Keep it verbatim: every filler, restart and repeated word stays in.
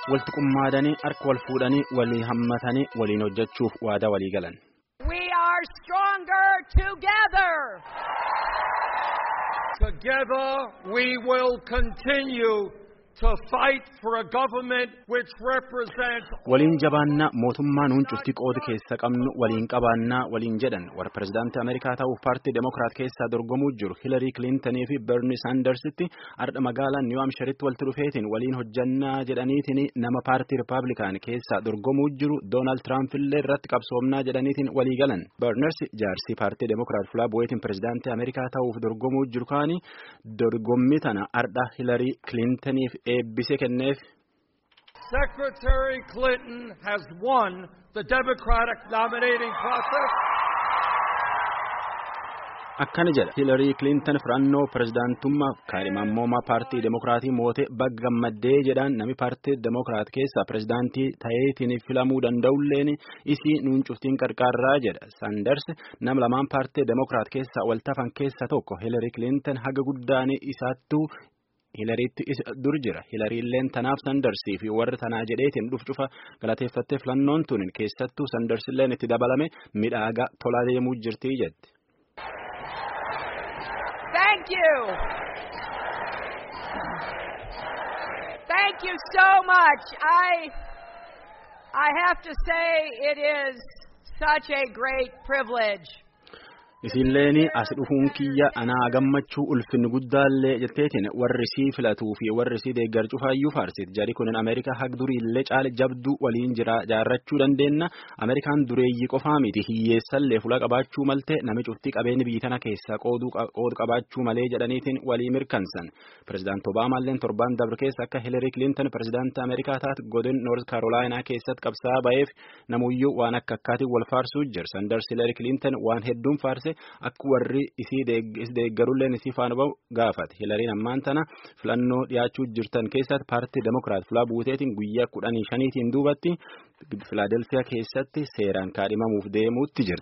waltuqummaadanii harka wal fuudhanii walii hammatanii waliin hojjechuuf waadaa walii galan. We are stronger together. Together we will continue to fight for a government which represents waliin jabaannaa mootummaa nuun cufti qooda keessa qabnu waliin qabaannaa waliin jedhan warra pirezidaantii Ameerikaa ta'uuf paartii Demokiraat keessaa dorgomuu jiru Hillary Clinton fi Bernie Sandersitti ardha magaalaa New Hampshireetti walitti dhufeetiin waliin hojjannaa jedhaniitiin nama paartii Republican keessaa dorgomuu jiru Donald Trump illee irratti qabsoomnaa jedhaniitiin walii galan. Bernie jaarsii paartii Demokiraat fulaa bu'eetiin pirezidaantii Ameerikaa ta'uuf dorgomuu jiru kaanii dorgommii tana ardha Hillary Clintoniif eebbise kenneef. Secretary Clinton has won the Democratic nominating process. Akkana jedha Hillary Clinton filannoo pirezidaantummaa kaadhimamummaa paartii Demokiraatii moote bagga gammaddee jedhaan nami paartii Demokiraat keessaa pirezidaantii ta'eetiin filamuu danda'ulleen isii nuun cuftiin qarqaarraa jedha. Sanders nama lamaan paartii Demokiraat keessaa waltafan keessa tokko Hillary Clinton haga guddaan isaattuu Hilarytti dur jira. Hilaryilleen tanaaf Sandersii fi warra tanaa jedheetiin dhuf cufa galateeffattee filannoon tun keessattuu Sandersilleen itti dabalame midhaagaa tolaa deemuu jirtii jetti. Thank you. Thank you so much. I I have to say it is such a great privilege. Isinleeni as dhufuun kiyya anaa gammachuu ulfinni guddaallee jetteetiin warri sii filatuu fi warri sii deeggar cufaayyuu faarsit jari kunin Ameerikaa haq duriillee caale jabduu waliin jira jaarrachuu dandeenna. Ameerikaan dureeyyii qofaa miti hiyyeessallee fula qabaachuu malte nami cuftii qabeenya biyya tana keessaa qoodu qabaachuu malee jedhaniitiin walii mirkansan. Pirezidaant Obaamaalleen torban dabre keessa akka Hillary Clinton pirezidaantii Ameerikaa taate godin North Carolina keessatti qabsaa ba'eef namuyyuu waan akka akkaatiin wal faarsuu jira. Sanders Hillary Clinton waan hedduun faarse. Akka warri isii deeggarulleen isii faana ba'u gaafate. Hilariin ammaan tana filannoo dhiyaachuu jirtan keessatti paartii Demokiraat fulaa buuteetiin guyyaa kudhanii shaniitiin duubatti Filaadelfiyaa keessatti seeraan kaadhimamuuf deemuutti jirti.